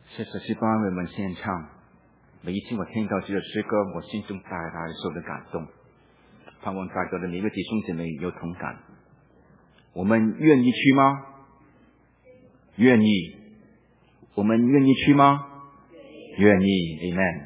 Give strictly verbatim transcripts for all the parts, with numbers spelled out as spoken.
谢谢诗班为我们献唱。每一次我听到这个诗歌，我心中大大的受的感动，盼望在座的每一个弟兄姐妹有同感。我们愿意去吗？愿意。我们愿意去吗？愿意。 Amen。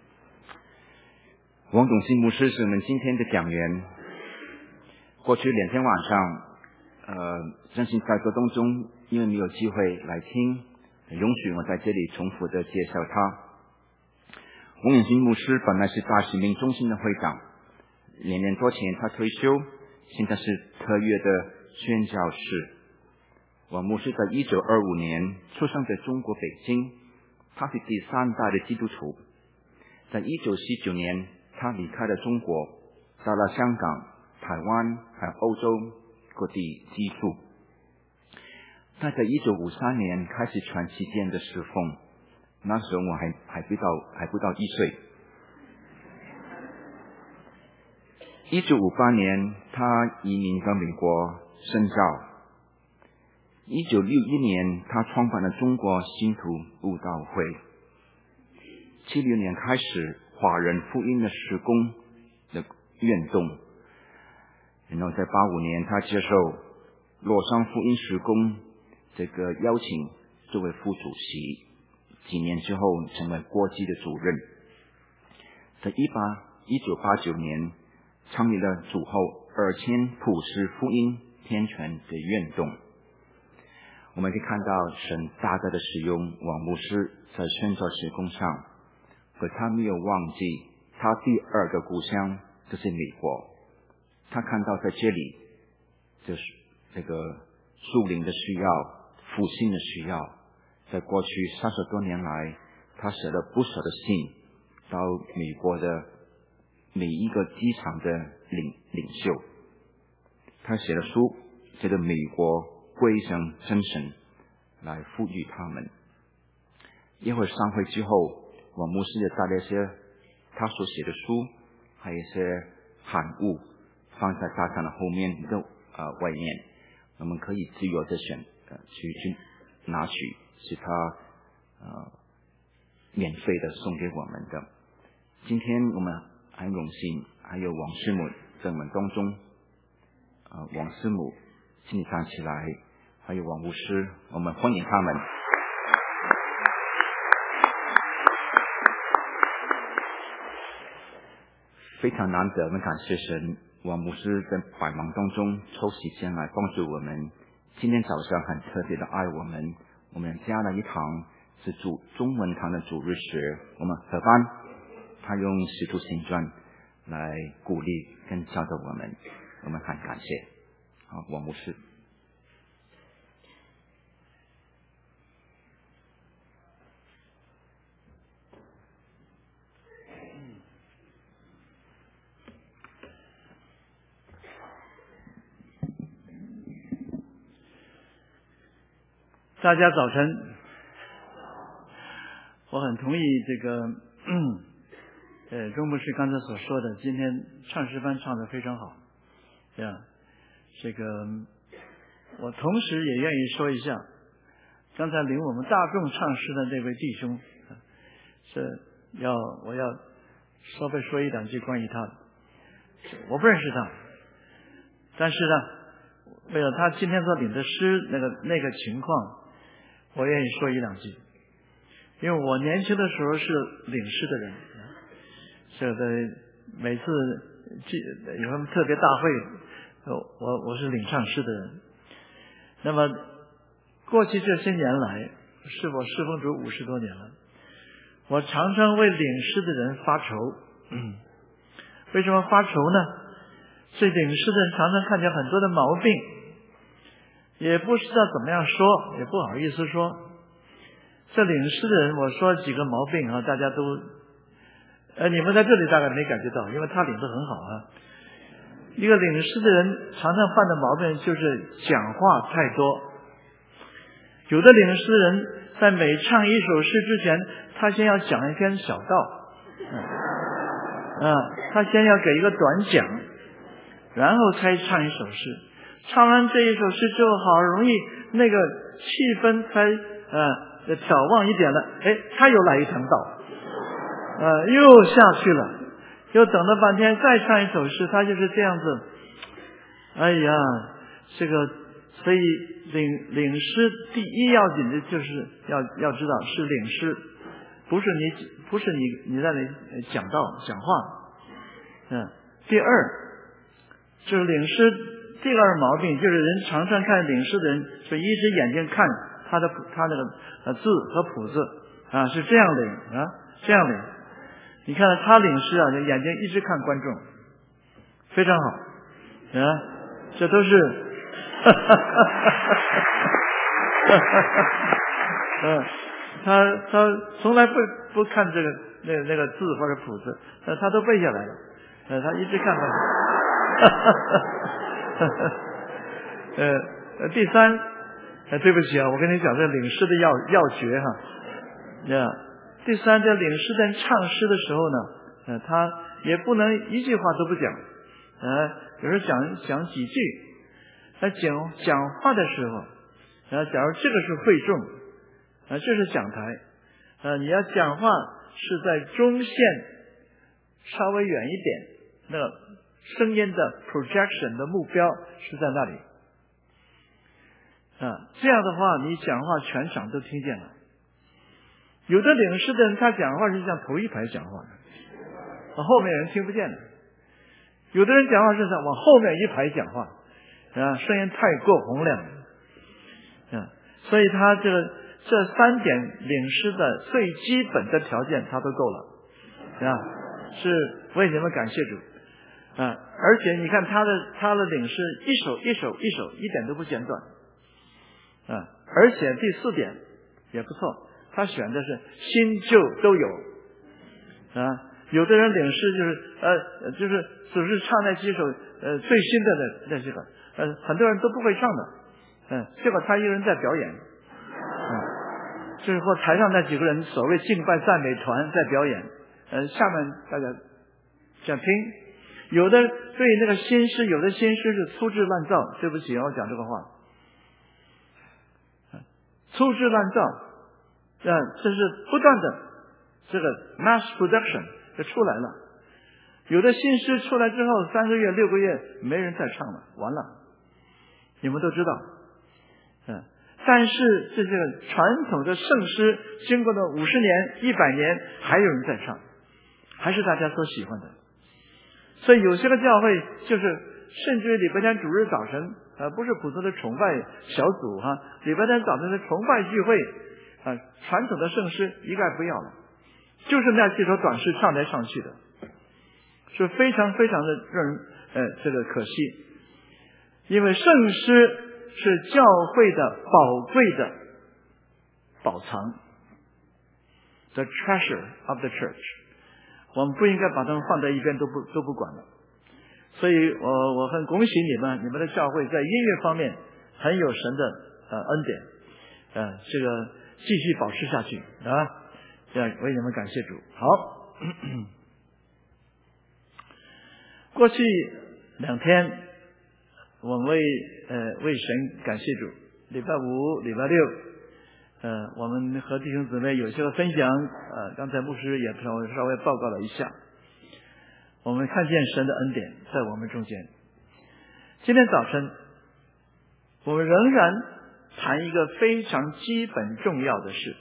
王董信牧师是我们今天的讲员。过去两天晚上呃，相信在座当中因为没有机会来听，容许我在这里重复的介绍他。王永信牧师本来是大使命中心的会长，两年多前他退休，现在是特约的宣教士。王牧师在一九二五年出生在中国北京，他是第三代的基督徒。在一九四九年他离开了中国，到了香港、台湾还有欧洲各地居住。他在一九五三年开始全期间的侍奉，那时候我还还不到还不到一岁。一九五八年他移民到美国深造。一九六一年他创办了中国信徒布道会。七六年开始华人福音的事工的运动，然后在八五年他接受洛杉福音事工这个邀请作为副主席，几年之后成为国际的主任。在一九八九年创立了主后二千普世福音天权的运动。我们可以看到神大大的使用王牧师在宣教事工上，可他没有忘记他第二个故乡就是美国。他看到在这里就是这个属灵的需要，复兴的需要。在过去三十多年来，他写了不少的信到美国的每一个机场的领领袖。他写了书叫做《美国归向真神》，来赋予他们。一会儿散会之后，我牧师也带了一些他所写的书，还有一些函物放在大堂的后面的呃外面，我们可以自由的选呃去去拿取，是他呃免费的送给我们的。今天我们很荣幸还有王师母在我们当中，呃王师母请你站起来，还有王牧师，我们欢迎他们。非常难得，我们感谢神，王牧师在百忙当中抽时间来帮助我们。今天早上很特别的爱我们，我们加了一堂是主中文堂的主日学，我们合班，他用《使徒行传》来鼓励跟教导我们，我们很感谢。好，王牧师。 大家早晨，我很同意这个呃钟牧师刚才所说的，今天唱诗班唱得非常好呀。这个我同时也愿意说一下，刚才领我们大众唱诗的那位弟兄，是要我要稍微说一两句关于他的。我不认识他，但是呢，为了他今天所领的诗那个那个情况，我愿意说一两句。因为我年轻的时候是领诗的人，这个每次有什么特别大会，我我是领唱诗的人。那么过去这些年来，是我侍奉主五十多年了，我常常为领诗的人发愁。嗯，为什么发愁呢？这领诗的人常常看见很多的毛病，也不知道怎么样说，也不好意思说。这领诗的人，我说几个毛病啊，大家都，呃，你们在这里大概没感觉到，因为他领得很好啊。一个领诗的人常常犯的毛病就是讲话太多。有的领诗人在每唱一首诗之前，他先要讲一篇小道，嗯，啊，他先要给一个短讲，然后才唱一首诗。唱完这一首诗之后，好容易那个气氛才呃眺望一点了，哎，他又来一堂道，呃，又下去了，又等了半天，再唱一首诗，他就是这样子。哎呀，这个，所以领领诗第一要紧的就是要要知道是领诗，不是你不是你你在那里讲道讲话，嗯。第二就是领诗第二毛病，就是人常常看领诗的人，就一只眼睛看他的他那个呃字和谱子啊，是这样领啊，这样领。你看他领诗啊，眼睛一直看观众，非常好啊，这都是，哈哈哈哈哈，嗯，他他从来不不看这个那个那个字或者谱子，呃，他都背下来了。呃，他一直看到，呃呃，第三，呃，对不起啊，我跟你讲这领诗的要要诀哈，呀，第三，这领诗的人唱诗的时候呢，呃，他也不能一句话都不讲，呃，有时候讲讲几句，他讲讲话的时候，呃，假如这个是会众，呃，这是讲台，呃，你要讲话是在中线稍微远一点。那个声音的 projection 的目标是在那里啊，这样的话你讲话全场都听见了。有的领诗的人他讲话是像头一排讲话的，后面人听不见的。有的人讲话是往后面一排讲话啊，声音太过洪亮啊，所以他这个这三点领诗的最基本的条件他都够了啊，是为你们感谢主。啊，而且你看他的他的领诗一首一首一首一点都不间断，啊，而且第四点也不错，他选的是新旧都有，啊，有的人领诗就是呃就是只是唱那几首呃最新的那那些个，呃很多人都不会唱的，嗯、呃，结果他一个人在表演，啊，最后台上那几个人所谓敬拜赞美团在表演，呃，下面大家想听。有的对那个新诗，有的新诗是粗制滥造，对不起，我讲这个话，粗制滥造，啊，这是不断的这个 mass production 就出来了。有的新诗出来之后，三个月、六个月没人再唱了，完了，你们都知道，嗯。但是这这个传统的圣诗，经过了五十年、一百年，还有人在唱，还是大家所喜欢的。所以有些个教会就是甚至于礼拜天主日早晨呃不是普通的崇拜小组哈，礼拜天早晨的崇拜聚会啊、呃，传统的圣诗一概不要了，就是那几首短诗唱来唱去的，是非常非常的让人呃这个可惜。因为圣诗是教会的宝贵的宝藏 ，the treasure of the church。我们不应该把它们放在一边都不都不管了，所以我我很恭喜你们，你们的教会在音乐方面很有神的呃恩典，呃这个继续保持下去啊，这样为你们感谢主。好，过去两天我们为呃为神感谢主，礼拜五、礼拜六。呃，我们和弟兄姊妹有些个分享，呃，刚才牧师也稍微稍微报告了一下，我们看见神的恩典在我们中间。今天早晨，我们仍然谈一个非常基本重要的事。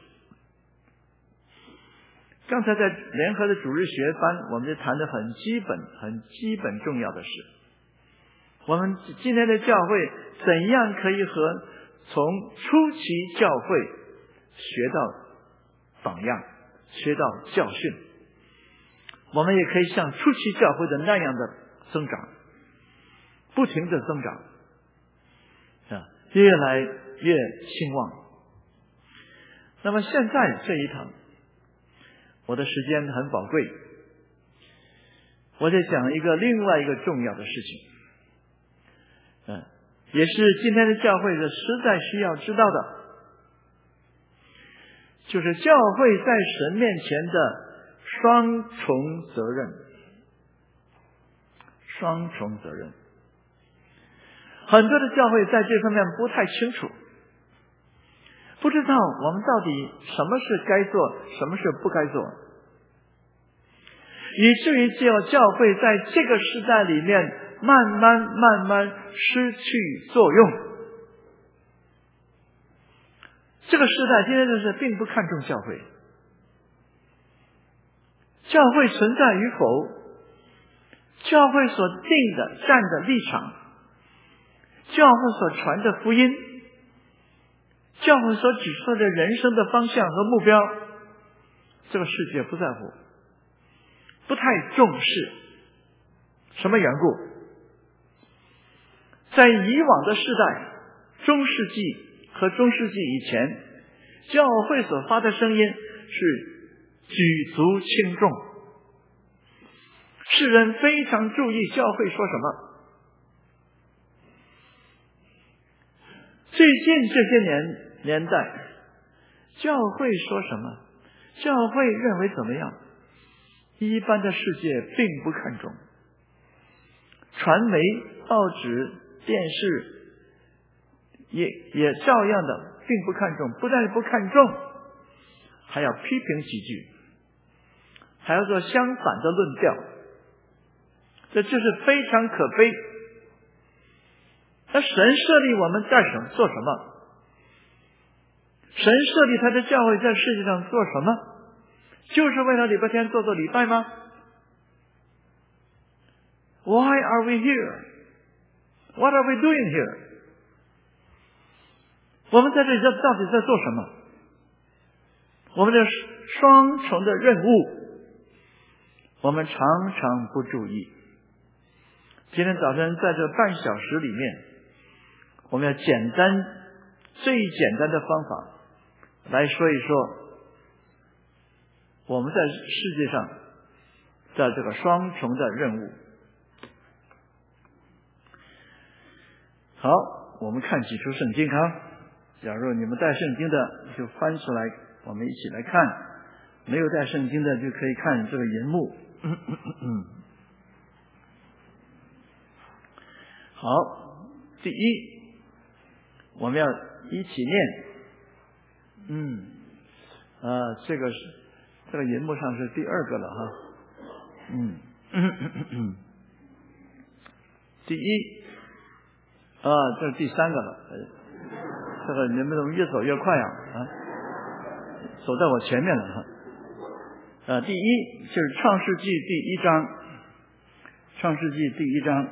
刚才在联合的主日学班，我们就谈的很基本、很基本重要的事。我们今天的教会怎样可以和从初期教会学到榜样，学到教训，我们也可以像初期教会的那样的增长，不停的增长啊，越来越兴旺。那么现在这一堂，我的时间很宝贵，我在讲一个另外一个重要的事情，嗯、啊，也是今天的教会的实在需要知道的。就是教会在神面前的双重责任，双重责任。很多的教会在这方面不太清楚， 不知道我们到底什么是该做，什么是不该做，以至于教教会在这个时代里面慢慢慢慢失去作用。这个时代今天就是并不看重教会，教会存在与否，教会所定的站的立场，教会所传的福音，教会所指出的人生的方向和目标，这个世界不在乎，不太重视。什么缘故？在以往的世代，中世纪和中世纪以前，教会所发的声音是举足轻重，世人非常注意教会说什么。最近这些年年代，教会说什么，教会认为怎么样，一般的世界并不看重。传媒、报纸、电视也也照样的并不看重，不但不看重，还要批评几句，还要做相反的论调，这就是非常可悲。那神设立我们在什么做什么？神设立他的教会在世界上做什么？就是为了礼拜天做做礼拜吗？ Why are we here? What are we doing here? 我们在这里到底在做什么？我们的双重的任务，我们常常不注意。今天早晨在这半小时里面，我们要简单最简单的方法来说一说我们在世界上在这个双重的任务。好，我们看几处圣经啊。假如你们带圣经的就翻出来，我们一起来看；没有带圣经的就可以看这个荧幕。嗯嗯嗯好，第一，我们要一起念。嗯，啊，这个是这个荧幕上是第二个了哈。嗯嗯嗯嗯嗯，第一，啊，这是第三个了。这个你们怎么越走越快啊？啊，走在我前面了哈。呃，第一就是创世纪第一章，创世纪第一章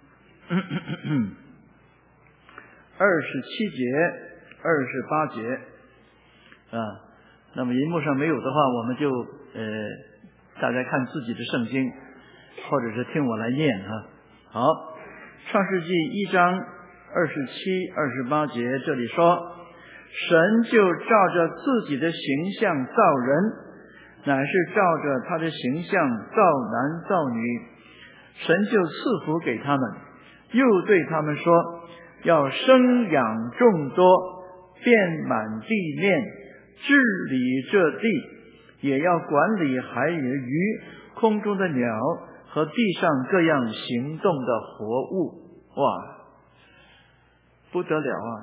二十七节、二十八节啊。那么荧幕上没有的话，我们就呃大家看自己的圣经，或者是听我来念啊。好，创世纪一章二十七、二十八节，这里说，神就照着自己的形象造人，乃是照着他的形象造男造女。神就赐福给他们，又对他们说，要生养众多，遍满地面，治理这地，也要管理海里的鱼、空中的鸟和地上各样行动的活物。哇，不得了啊！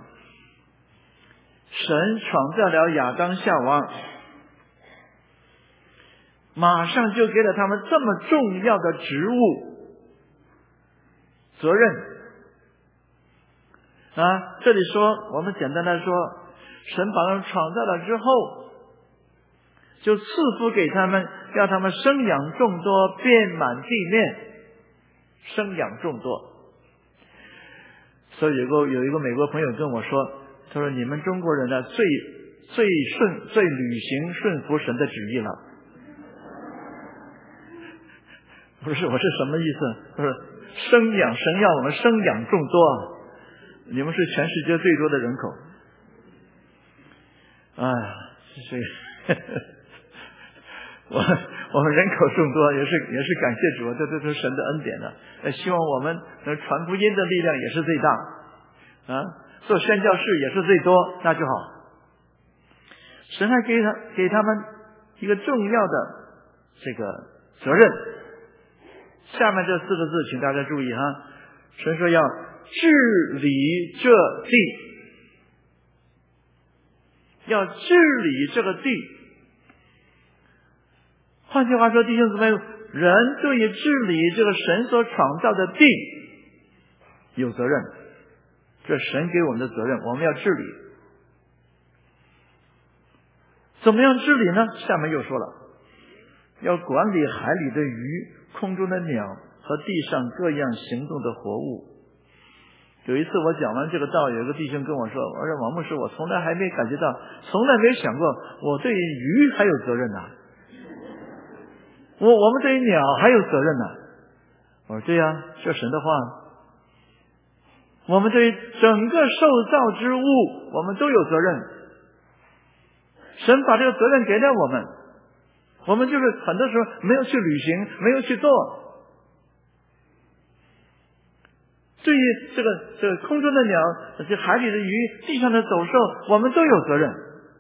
神创造了亚当夏娃，马上就给了他们这么重要的职务责任啊！这里说，我们简单的说，神把他们创造了之后，就赐福给他们，要他们生养众多，遍满地面，生养众多。所以有个有一个美国朋友跟我说，他说你们中国人呢最最顺最履行顺服神的旨意了。不是，我是什么意思？他说生养，神要我们生养众多，你们是全世界最多的人口。哎呀，所以我我们人口众多，也是也是感谢主，这这是神的恩典的。呃，希望我们能传福音的力量也是最大啊，做宣教士也是最多，那就好。神还给他给他们一个重要的这个责任。下面这四个字，请大家注意哈，神说要治理这地。 要治理这个地。换句话说，弟兄姊妹，人对于治理这个神所创造的地有责任，这神给我们的责任，我们要治理。怎么样治理呢？下面又说了，要管理海里的鱼、空中的鸟和地上各样行动的活物。有一次我讲完这个道，有一个弟兄跟我说，我说王牧师，我从来还没感觉到，从来没想过我对鱼还有责任呢、啊，我我们对鸟还有责任呢、啊。我说对呀，这神的话，我们对整个受造之物我们都有责任，神把这个责任给了我们，我们就是很多时候没有去履行，没有去做。对于这个这个空中的鸟，这海里的鱼，地上的走兽，我们都有责任。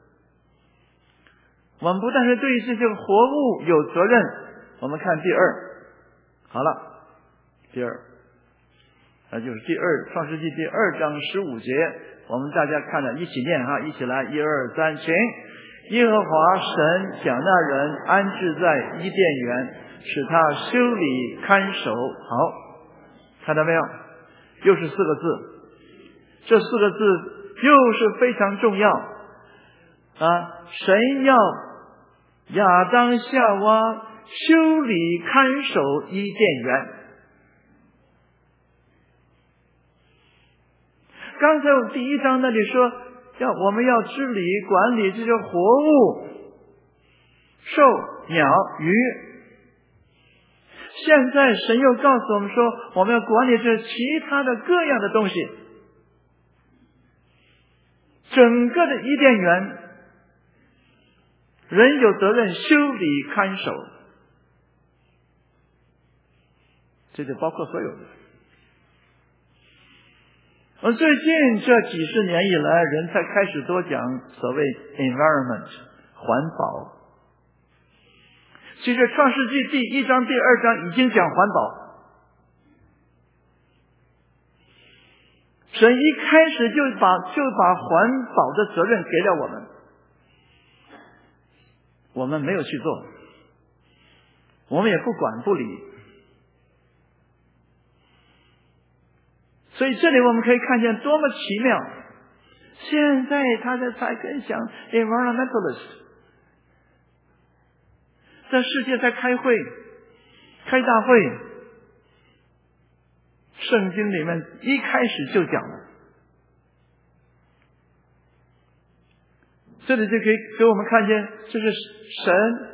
我们不但是对于这些活物有责任，我们看第二，好了，第二，那就是第二创世纪第二章十五节，我们大家看了一起念哈，一起来，一二三，请。耶和华神将那人安置在伊甸园，使他修理看守。好，看到没有？又是四个字，这四个字又是非常重要啊！神要亚当夏娃修理看守伊甸园。刚才我第一章那里说，要我们要治理管理这些活物，兽、鸟、鱼。现在神又告诉我们说，我们要管理这其他的各样的东西。整个的伊甸园，人有责任修理看守，这就包括所有的。而最近这几十年以来，人才开始多讲所谓 environment 环保。其实创世纪第一章第二章已经讲环保，神一开始就把就把环保的责任给了我们，我们没有去做，我们也不管不理。所以这里我们可以看见多么奇妙，现在他在才跟讲 environmentalist，在世界在开会开大会，圣经里面一开始就讲了，这里就可以给我们看见，这是神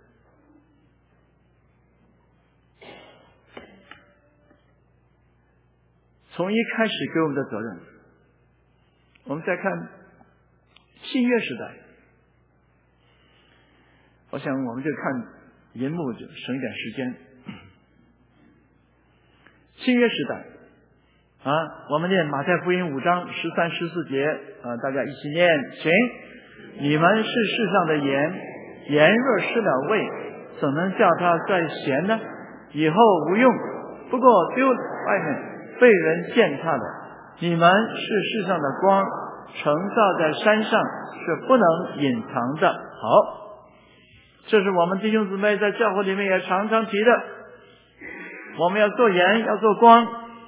从一开始给我们的责任。我们再看新约时代，我想我们就看银幕就省一点时间。新约时代啊，我们念马太福音五章十三十四节啊，大家一起念，请。你们是世上的盐，盐若失了味，怎能叫它再咸呢？以后无用，不过丢外面，被人践踏的。你们是世上的光，城造在山上，是不能隐藏的。好，这是我们弟兄姊妹在教会里面也常常提的，我们要做盐，要做光。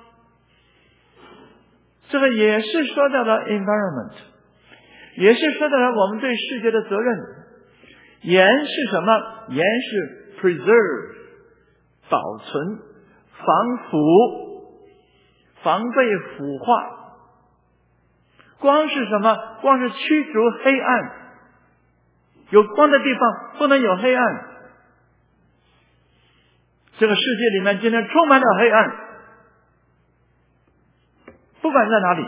这个也是说到了 environment， 也是说到了我们对世界的责任。盐是什么？盐是 preserve， 保存，防腐，防备腐化。光是什么？光是驱逐黑暗，有光的地方不能有黑暗。这个世界里面今天充满了黑暗，不管在哪里，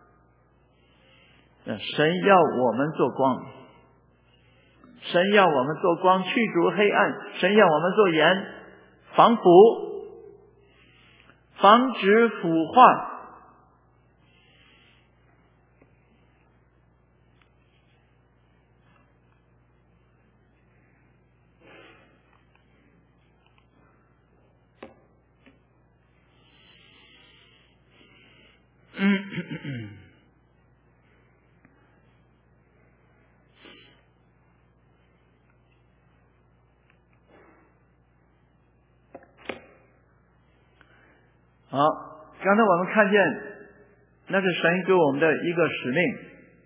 神要我们做光，神要我们做光，驱逐黑暗，神要我们做盐，防腐，防止腐化。 好，刚才我们看见，那是神给我们的一个使命。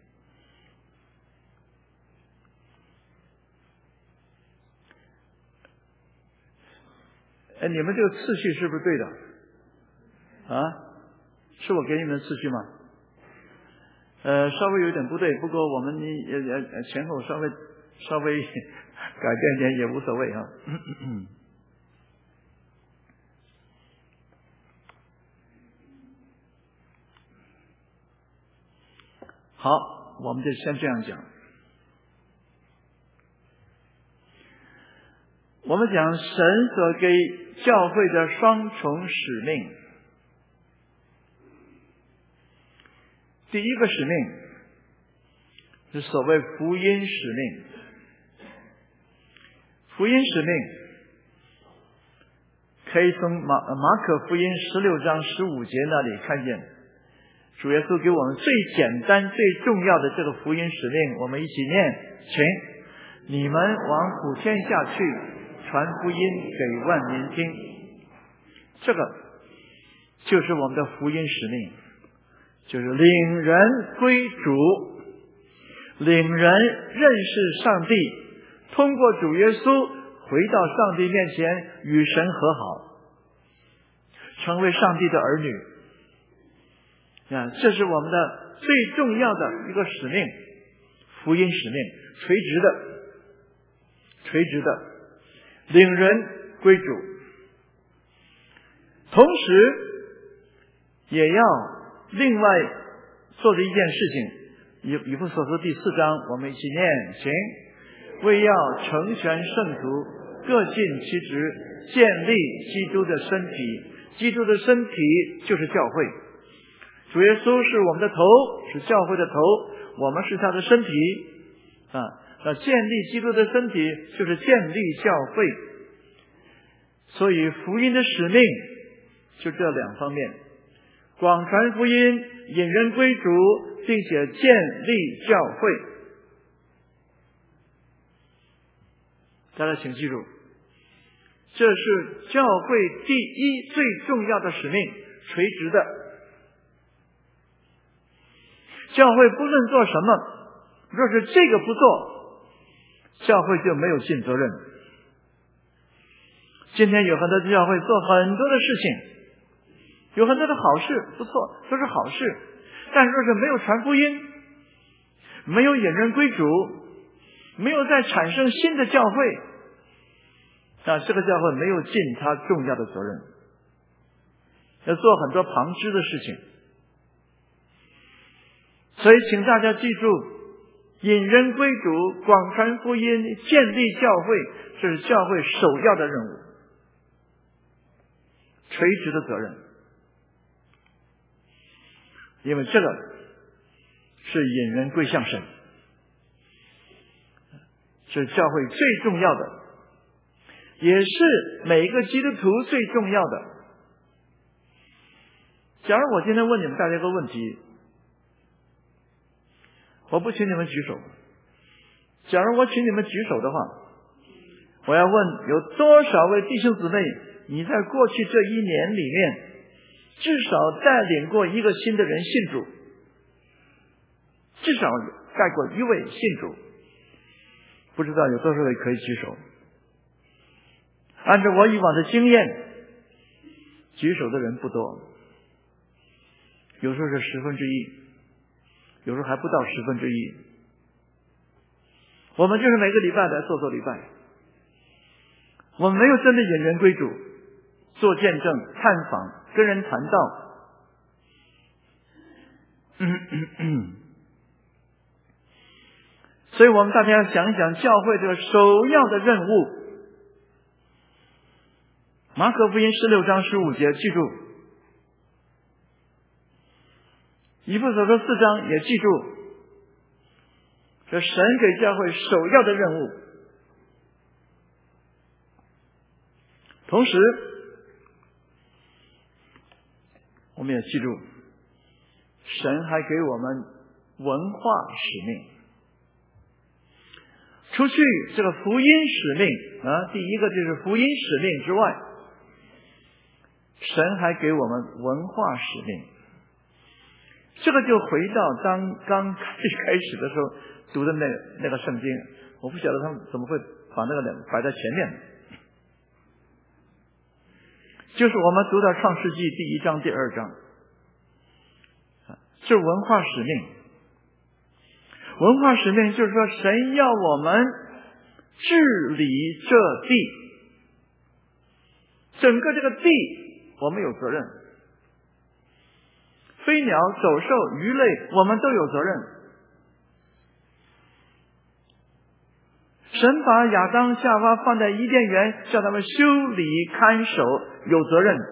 哎，你们这个次序是不是对的？啊，是我给你们的次序吗？呃，稍微有点不对，不过我们也也前后稍微稍微改变点也无所谓啊。好，我们就先这样讲。我们讲神所给教会的双重使命。第一个使命是所谓福音使命。福音使命可以从马马可福音十六章十五节那里看见，主耶稣给我们最简单最重要的这个福音使命，我们一起念，请你们往普天下去，传福音给万民听。这个就是我们的福音使命，就是领人归主，领人认识上帝，通过主耶稣回到上帝面前与神和好，成为上帝的儿女。啊，这是我们的最重要的一个使命，福音使命，垂直的，垂直的，领人归主。同时也要另外做的一件事情，以以弗所书第四章，我们一起念，请为要成全圣徒，各尽其职，建立基督的身体。基督的身体就是教会，主耶稣是我们的头，是教会的头，我们是他的身体啊。那建立基督的身体就是建立教会，所以福音的使命就这两方面：广传福音，引人归主，并且建立教会。大家请记住，这是教会第一最重要的使命，垂直的。教会不论做什么，若是这个不做，教会就没有尽责任。今天有很多教会做很多的事情，有很多的好事，不错，都是好事，但若是没有传福音，没有引人归主，没有再产生新的教会，那这个教会没有尽他重要的责任，要做很多旁支的事情。所以请大家记住，引人归主，广传福音，建立教会，这是教会首要的任务，垂直的责任。因为这个是引人归向神，是教会最重要的，也是每一个基督徒最重要的。假如我今天问你们大家一个问题，我不请你们举手，假如我请你们举手的话，我要问有多少位弟兄姊妹，你在过去这一年里面至少带领过一个新的人信主，至少带过一位信主。不知道有多少位可以举手？按照我以往的经验，举手的人不多，有时候是十分之一，有时候还不到十分之一。我们就是每个礼拜来做做礼拜，我们没有真的引人归主，做见证、探访、跟人传道。嗯嗯嗯。所以我们大家要想一想教会这个首要的任务。马可福音十六章十五节记住，以弗所书四章也记住，这神给教会首要的任务。同时我们也记住，神还给我们文化使命。除去这个福音使命啊，第一个就是福音使命之外， 神还给我们文化使命。这个就回到当刚最开始的时候读的那那个圣经，我不晓得他们怎么会把那个摆在前面，就是我们读到创世纪第一章第二章，是文化使命。文化使命就是说，神要我们治理这地，整个这个地我们有责任，飞鸟走兽鱼类我们都有责任。神把亚当夏娃放在伊甸园，叫他们修理看守，有责任。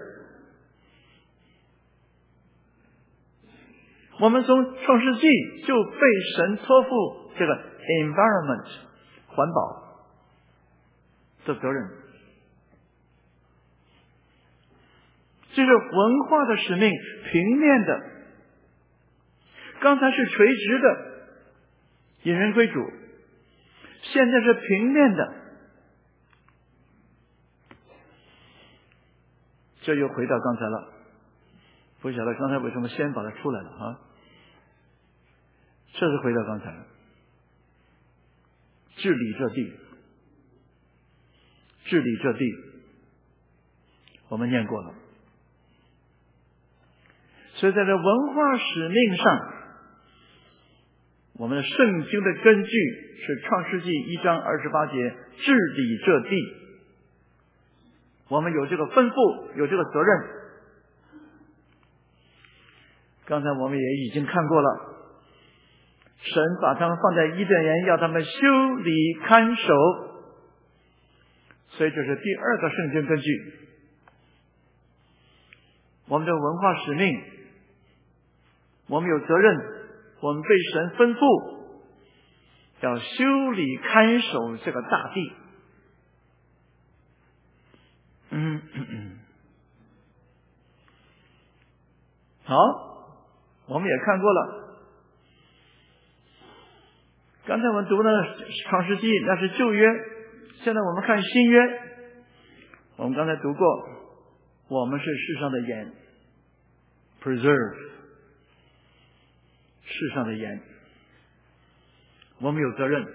我们从创世纪就被神托付这个 environment 环保的责任，这是文化的使命，平面的。刚才是垂直的，引人归主，现在是平面的。这又回到刚才了，不晓得刚才为什么先把它出来了啊？这是回到刚才了，治理这地，治理这地，我们念过了。所以在这文化使命上，我们的圣经的根据是创世纪一章二十八节，治理这地，我们有这个吩咐，有这个责任。刚才我们也已经看过了，神把他们放在伊甸园，要他们修理看守，所以这是第二个圣经根据。我们的文化使命，我们有责任，我们被神吩咐要修理看守这个大地。嗯嗯嗯，好，我们也看过了。刚才我们读了创世纪，那是旧约，现在我们看新约。我们刚才读过，我们是世上的盐 ，preserve， 世上的盐，我们有责任。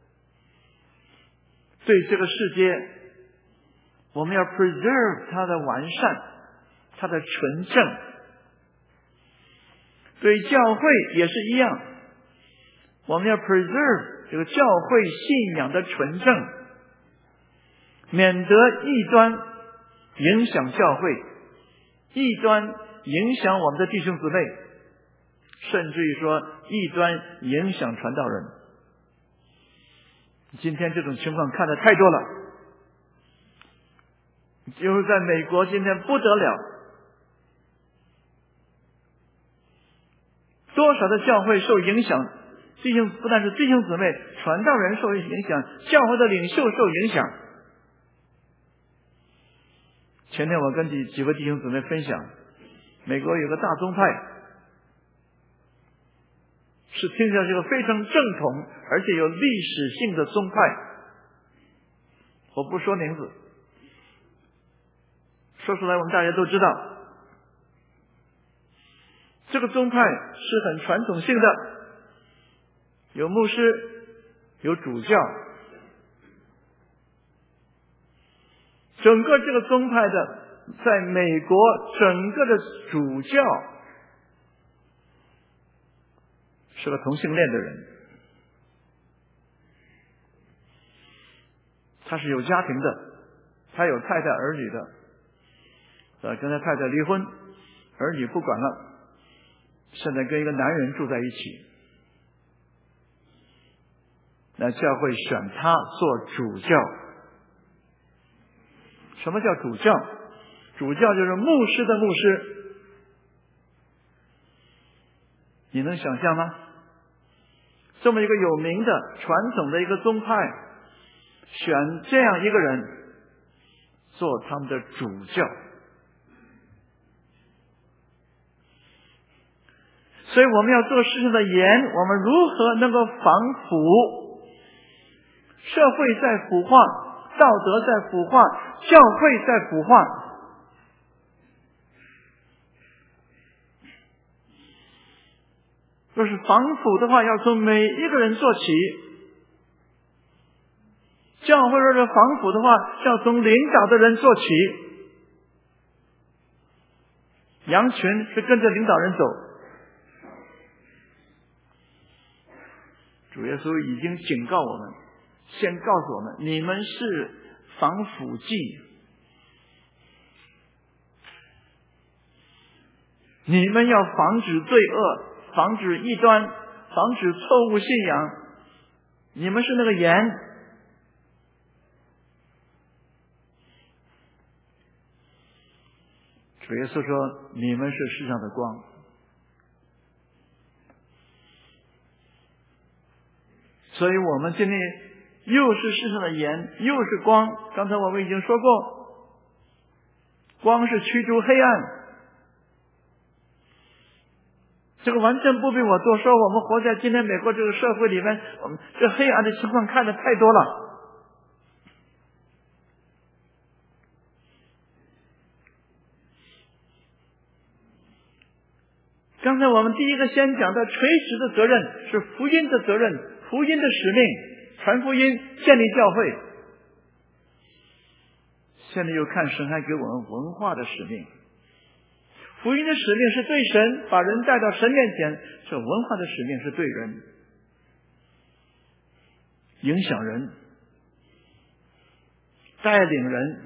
对这个世界，我们要 preserve 它的完善，它的纯正。对教会也是一样，我们要 preserve 这个教会信仰的纯正，免得异端影响教会，异端影响我们的弟兄姊妹，甚至于说异端影响传道人。今天这种情况看得太多了，就是在美国今天不得了，多少的教会受影响，弟兄不但是弟兄姊妹，传道人受影响，教会的领袖受影响。前天我跟几几位弟兄姊妹分享，美国有个大宗派，是听起来是个非常正统而且有历史性的宗派，我不说名字，说出来我们大家都知道。这个宗派是很传统性的，有牧师，有主教，整个这个宗派的在美国整个的主教是个同性恋的人，他是有家庭的，他有太太儿女的，呃，跟他太太离婚，儿女不管了，现在跟一个男人住在一起，那教会选他做主教。什么叫主教？主教就是牧师的牧师。你能想象吗？这么一个有名的传统的一个宗派，选这样一个人做他们的主教。所以我们要做世上的盐，我们如何能够防腐？社会在腐化，道德在腐化，教会在腐化。 若是防腐的话，要从每一个人做起。教会若是防腐的话，要从领导的人做起。羊群是跟着领导人走。主耶稣已经警告我们，先告诉我们，你们是防腐剂，你们要防止罪恶，防止异端，防止错误信仰，你们是那个盐。主耶稣说，你们是世上的光。所以我们今天又是世上的盐，又是光。刚才我们已经说过，光是驱逐黑暗，这个完全不必我多说。我们活在今天美国这个社会里面，我们这黑暗的情况看得太多了。刚才我们第一个先讲的垂直的责任是福音的责任，福音的使命，传福音，建立教会。现在又看神还给我们文化的使命。福音的使命是对神，把人带到神面前；这文化的使命是对人，影响人，带领人，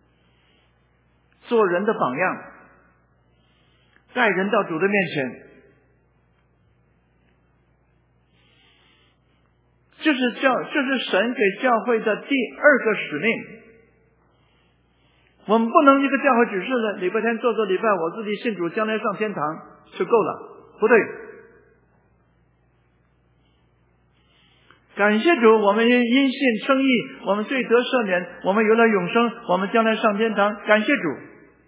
做人的榜样，带人到主的面前。这是教，这是神给教会的第二个使命。我们不能一个教会只是呢，礼拜天做做礼拜，我自己信主，将来上天堂就够了，不对。感谢主，我们因因信称义，我们罪得赦免，我们有了永生，我们将来上天堂，感谢主。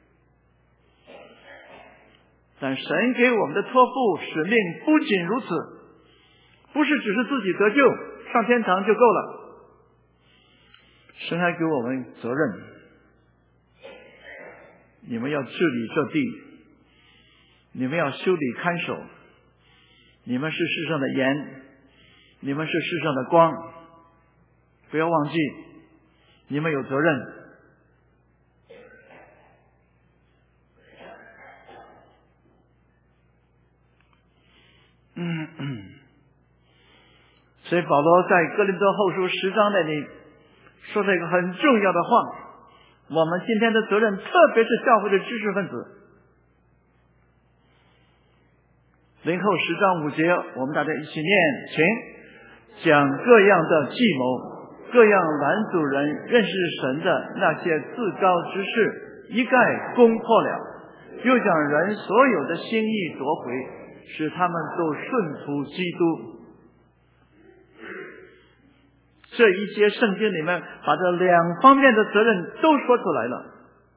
但神给我们的托付使命不仅如此，不是只是自己得救上天堂就够了，神还给我们责任，你们要治理这地，你们要修理看守，你们是世上的盐，你们是世上的光，不要忘记你们有责任。嗯嗯，所以保罗在哥林多后书十章那里说了一个很重要的话，我们今天的责任，特别是教会的知识分子。林后十章五节，我们大家一起念，请讲各样的计谋，各样拦阻人认识神的那些自高之事，一概攻破了，又将人所有的心意夺回，使他们都顺服基督。这一节圣经里面把这两方面的责任都说出来了，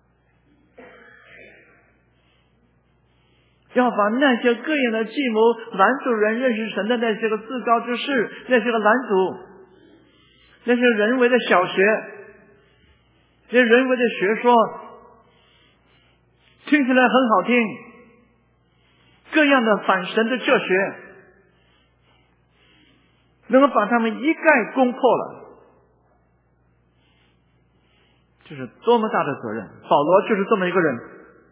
要把那些各样的计谋拦阻人认识神的那些个自高之事，那些个拦阻，那些人为的小学，那些人为的学说，听起来很好听，各样的反神的哲学，能够把他们一概攻破了，这是多么大的责任！保罗就是这么一个人。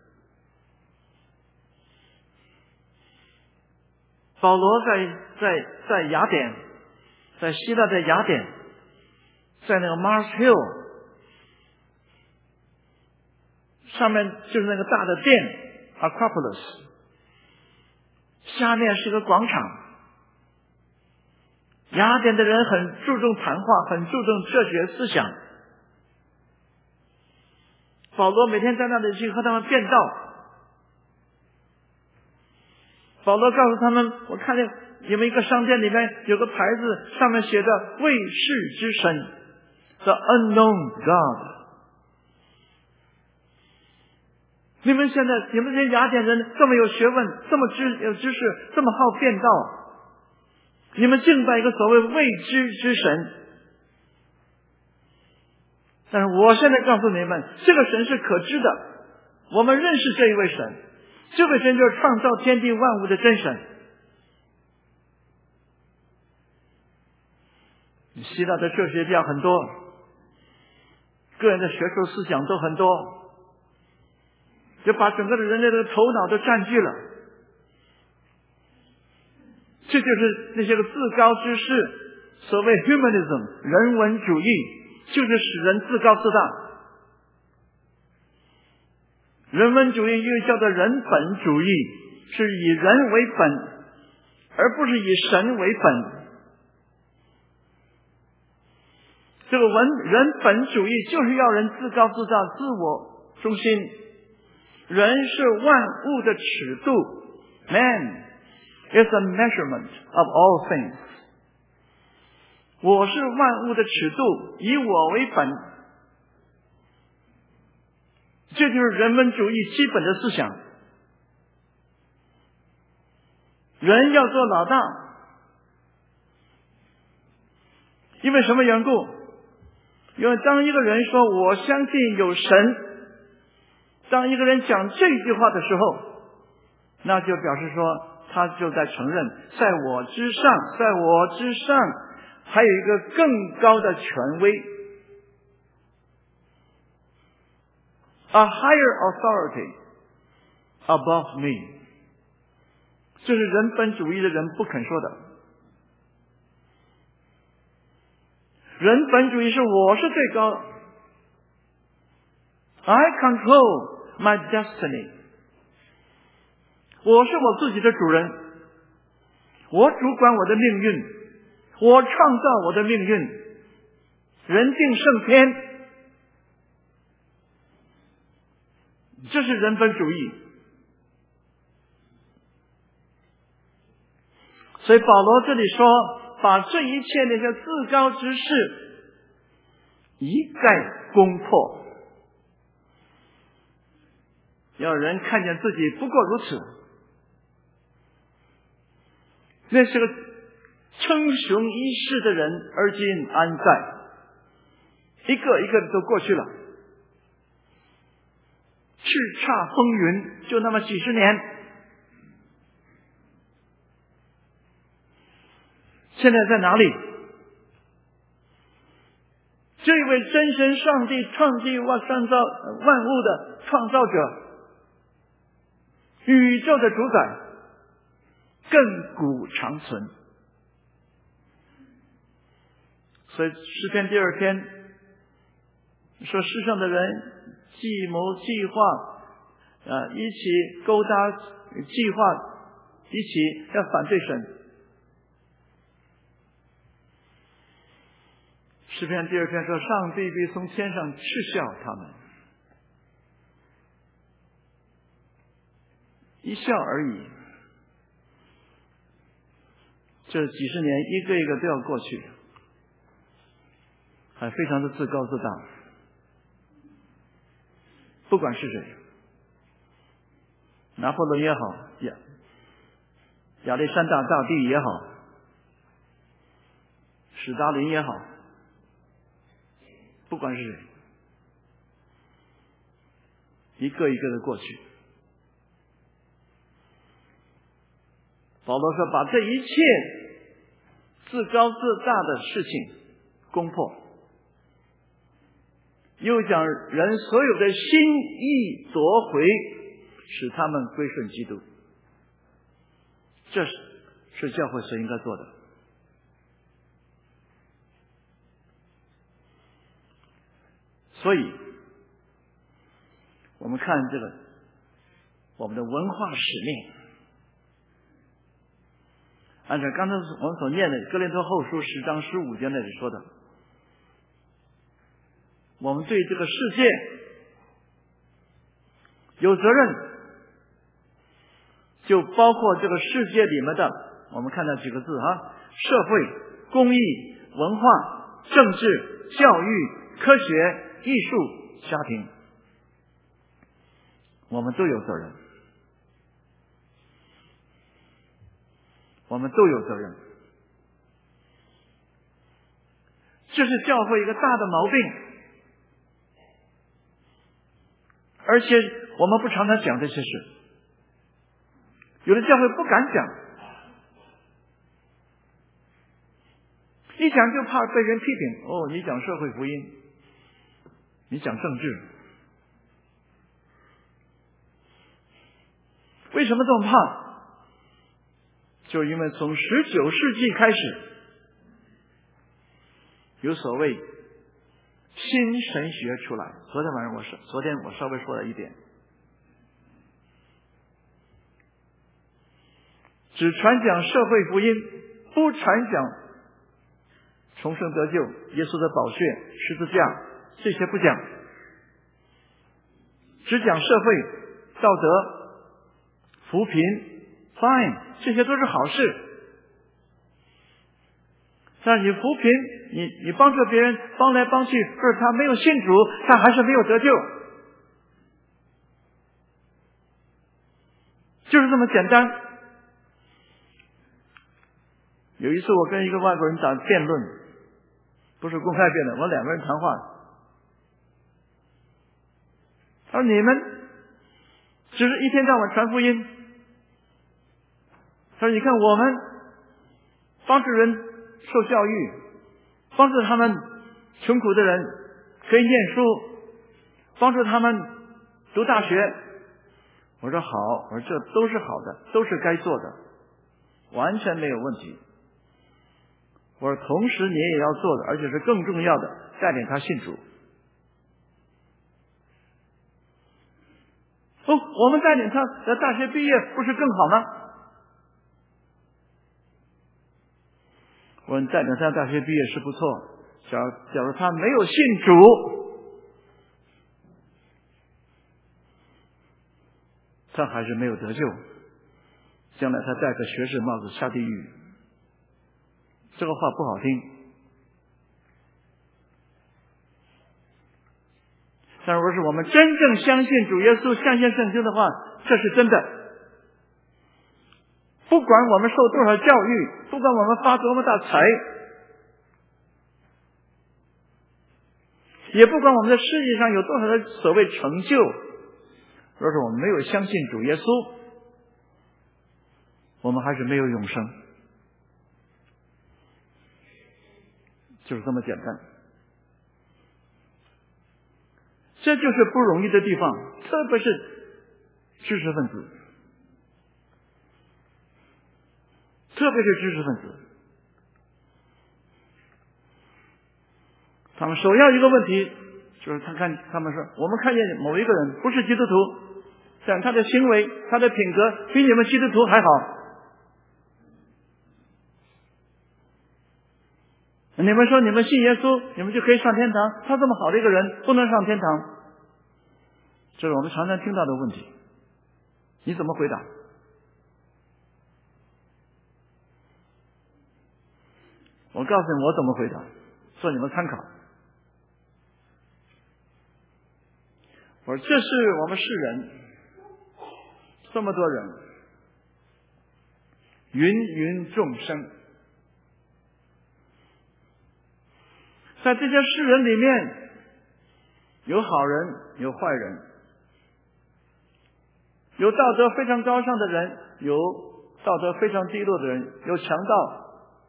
保罗在在在雅典，在希腊的雅典，在那个 Mars Hill 上面就是那个大的殿 Acropolis， 下面是个广场。雅典的人很注重谈话，很注重哲学思想。保罗每天在那里去和他们辩道。保罗告诉他们，我看见你们一个商店里面有个牌子，上面写着未识之神 The Unknown God。 你们现在你们这些雅典人这么有学问，这么知有知识，这么好辩道，你们敬拜一个所谓未知之神。但是我现在告诉你们，这个神是可知的，我们认识这一位神，这位神就是创造天地万物的真神。 希腊的哲学家很多，个人的学术思想都很多，就把整个的人类的头脑都占据了。这就是那些个自高之士，所谓 humanism 人文主义，就是使人自高自大。人文主义又叫做人本主义，是以人为本，而不是以神为本。这个文人本主义就是要人自高自大、自我中心。人是万物的尺度 ，Man is a measurement of all things。我是万物的尺度，以我为本。这就是人文主义基本的思想。人要做老大，因为什么缘故？因为当一个人说我相信有神，当一个人讲这句话的时候，那就表示说他就在承认在我之上，在我之上还有一个更高的权威， A higher authority above me。 这是人本主义的人不肯说的。人本主义是我是最高的， I control my destiny。 我是我自己的主人，我主管我的命运，我创造我的命运，人定胜天。这是人本主义。所以保罗这里说，把这一切那些自高之事一概攻破，要人看见自己不过如此。那是个称雄一世的人，而今安在？一个一个都过去了，叱咤风云就那么几十年。现在在哪里？这一位真神上帝创地万创造万物的创造者，宇宙的主宰，亘古长存。所以诗篇第二篇说，世上的人计谋计划，呃，一起勾搭计划，一起要反对神。诗篇第二篇说，上帝必从天上嗤笑他们，一笑而已。这几十年一个一个都要过去，还非常的自高自大。不管是谁，拿破仑也好，亚亚历山大大帝也好，史达林也好，不管是谁，一个一个的过去。保罗说，把这一切自高自大的事情攻破，又将人所有的心意夺回，使他们归顺基督。这是是教会所应该做的。所以我们看这个我们的文化使命，按照刚才我们所念的哥林多后书十章十五节那里说的，我们对这个世界有责任，就包括这个世界里面的，我们看到几个字啊，社会、公益、文化、政治、教育、科学、艺术、家庭，我们都有责任，我们都有责任。这是教会一个大的毛病，而且我们不常常讲这些事，有的教会不敢讲， 一讲就怕被人批评。哦，你讲社会福音，你讲政治，为什么这么怕？就是因为从十九世纪开始，有所谓新神学出来。昨天晚上我说，昨天我稍微说了一点，只传讲社会福音，不传讲重生得救、耶稣的宝血、十字架，这些不讲，只讲社会、道德、扶贫 ，fine， 这些都是好事。但是你扶贫，你你帮助别人，帮来帮去，可是他没有信主，他还是没有得救，就是这么简单。有一次我跟一个外国人打辩论，不是公开辩论，我两个人谈话。他说你们只是一天到晚传福音，他说你看我们帮助人受教育，帮助他们穷苦的人可以念书，帮助他们读大学。我说好，我说这都是好的，都是该做的，完全没有问题。我说同时你也要做的，而且是更重要的，带领他信主。哦，我们带领他在大学毕业不是更好吗？我说你带领他大学毕业是不错，假如假如他没有信主，他还是没有得救，将来他戴个学士帽子下地狱。这个话不好听，但如果是我们真正相信主耶稣、相信圣经的话，这是真的。不管我们受多少教育，不管我们发多么大财，也不管我们在世界上有多少的所谓成就，若是我们没有相信主耶稣，我们还是没有永生，就是这么简单。这就是不容易的地方，特别是知识分子，特别是知识分子，他们首要一个问题就是他看他们说，我们看见某一个人不是基督徒，但他的行为、他的品格比你们基督徒还好。你们说你们信耶稣，你们就可以上天堂，他这么好的一个人不能上天堂，这是我们常常听到的问题。你怎么回答？我告诉你我怎么回答，做你们参考。我说这是我们世人，这么多人，芸芸众生，在这些世人里面，有好人，有坏人，有道德非常高尚的人，有道德非常低落的人，有强盗。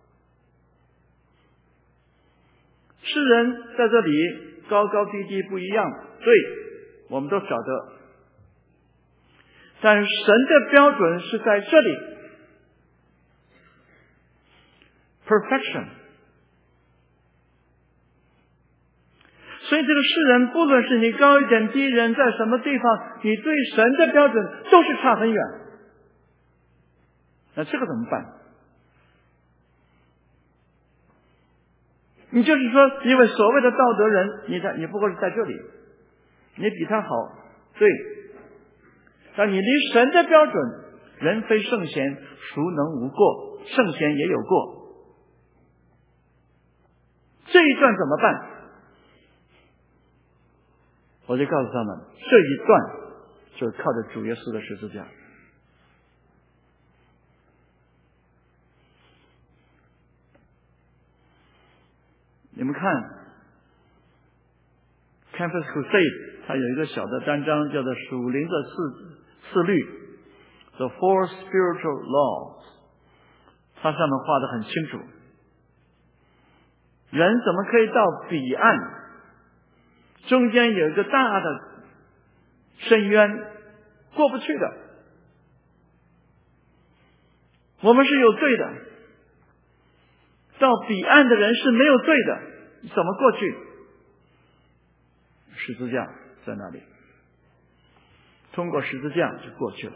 世人在这里高高低低不一样，对，我们都晓得。但神的标准是在这里 perfection。所以这个世人，不论是你高一点低人，在什么地方，你对神的标准都是差很远。那这个怎么办？你就是说，因为所谓的道德人，你在你不过是在这里，你比他好，对，但你离神的标准，人非圣贤，孰能无过？圣贤也有过，这一段怎么办？我就告诉他们，这一段就是靠着主耶稣的十字架。你们看 Campus Crusade 它有一个小的单章叫做属灵的四四律 The Four Spiritual Laws， 它上面画得很清楚。 人怎么可以到彼岸？中间有一个大的深渊，过不去的。我们是有罪的，到彼岸的人是没有罪的，怎么过去？十字架在那里，通过十字架就过去了。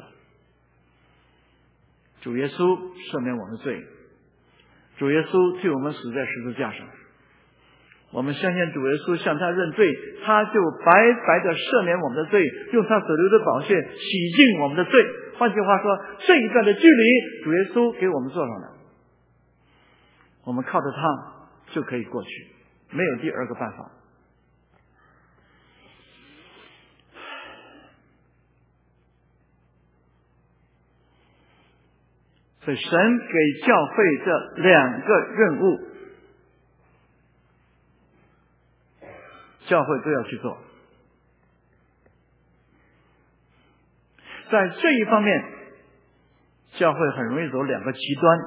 主耶稣赦免我们罪，主耶稣替我们死在十字架上。我们相信主耶稣向他认罪，他就白白的赦免我们的罪，用他所流的宝血洗净我们的罪。换句话说，这一段的距离主耶稣给我们做上了，我们靠着他就可以过去，没有第二个办法。所以神给教会这两个任务，教会都要去做。在这一方面，教会很容易走两个极端。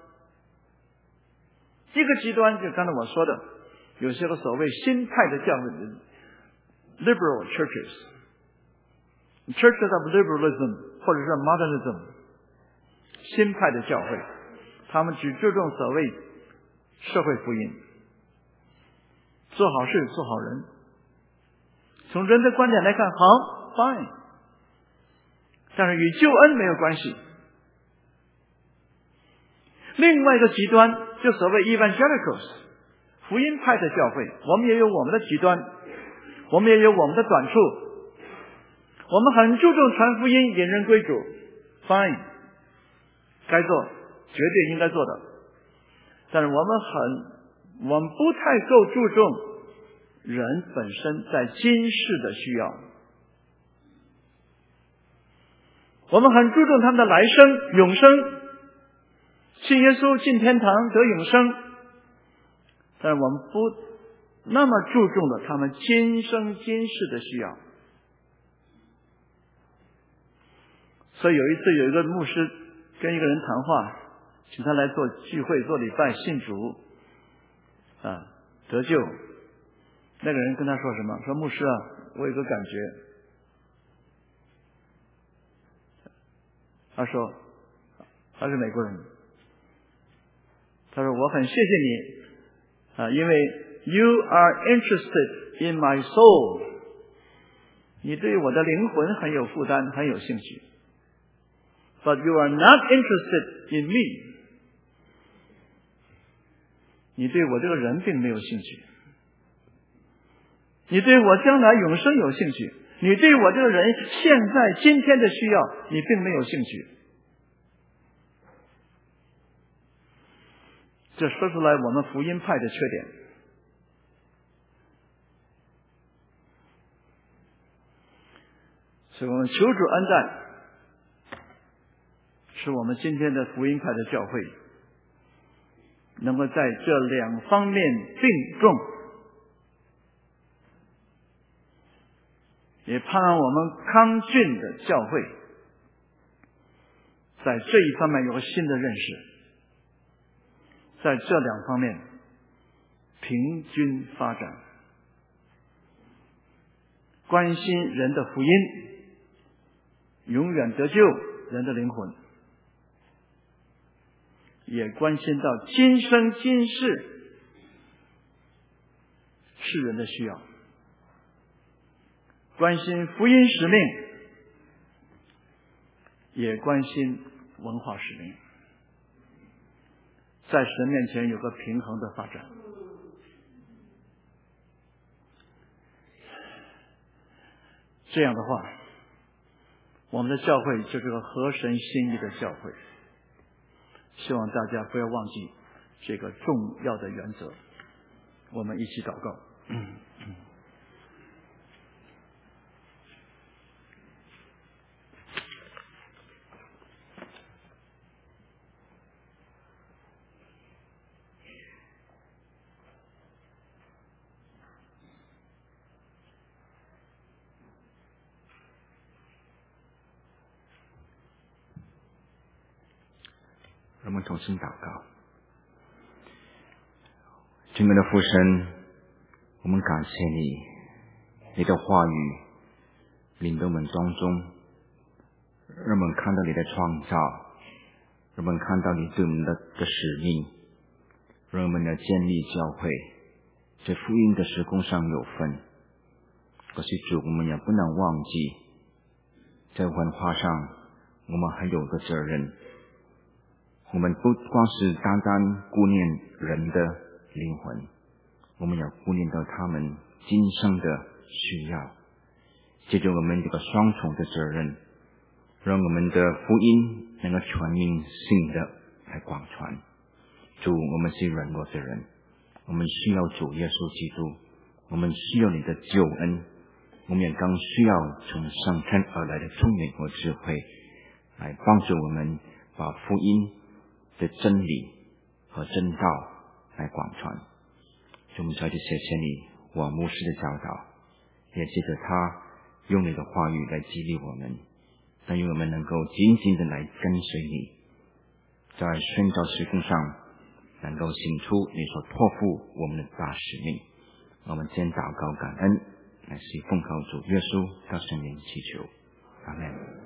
一个极端就刚才我说的，有些个所谓新派的教会 liberal churches churches of liberalism 或者是 modernism， 新派的教会，他们只注重所谓社会福音，做好事做好人，从人的观点来看，好 fine， 但是与救恩没有关系。另外一个极端就所谓 evangelicals 福音派的教会，我们也有我们的极端，我们也有我们的短处，我们很注重传福音引人归主 fine， 该做绝对应该做的，但是我们很我们不太够注重人本身在今世的需要，我们很注重他们的来生永生，信耶稣进天堂得永生，但是我们不那么注重了他们今生今世的需要。所以有一次有一个牧师跟一个人谈话，请他来做聚会做礼拜信主啊得救。那个人跟他说什么？说牧师啊，我有个感觉。他说他是美国人，他说我很谢谢你啊，因为 you are interested in my soul， 你对我的灵魂很有负担，很有兴趣。But you are not interested in me， 你对我这个人并没有兴趣，你对我将来永生有兴趣，你对我这个人现在今天的需要你并没有兴趣。这说出来我们福音派的缺点。所以我们求主恩待，使我们今天的福音派的教会能够在这两方面并重，也盼望我们康俊的教会在这一方面有个新的认识，在这两方面平均发展，关心人的福音，永远得救人的灵魂，也关心到今生今世世人的需要，关心福音使命，也关心文化使命，在神面前有个平衡的发展。这样的话，我们的教会就是个合神心意的教会。希望大家不要忘记这个重要的原则。我们一起祷告。嗯嗯我们同心祷告。 亲爱的父神，我们感谢你，你的话语临到我们当中，让我们看到你的创造，让我们看到你对我们的的使命，让我们的建立教会，在福音的事工上有份。可是主，我们也不能忘记，在文化上我们还有个责任，我们不光是单单顾念人的灵魂，我们要顾念到他们今生的需要。借着我们这个双重的责任，让我们的福音能够全民性的来广传。主，我们是软弱的人，我们需要主耶稣基督，我们需要你的救恩，我们也更需要从上天而来的聪明和智慧，来帮助我们把福音的真理和真道来广传。我们再次谢谢你，我牧师的教导，也借着他用你的话语来激励我们，但愿我们能够紧紧的来跟随你，在宣教事工上能够行出你所托付我们的大使命。我们先祷告感恩，乃是奉靠主耶稣的圣名祈求，阿们。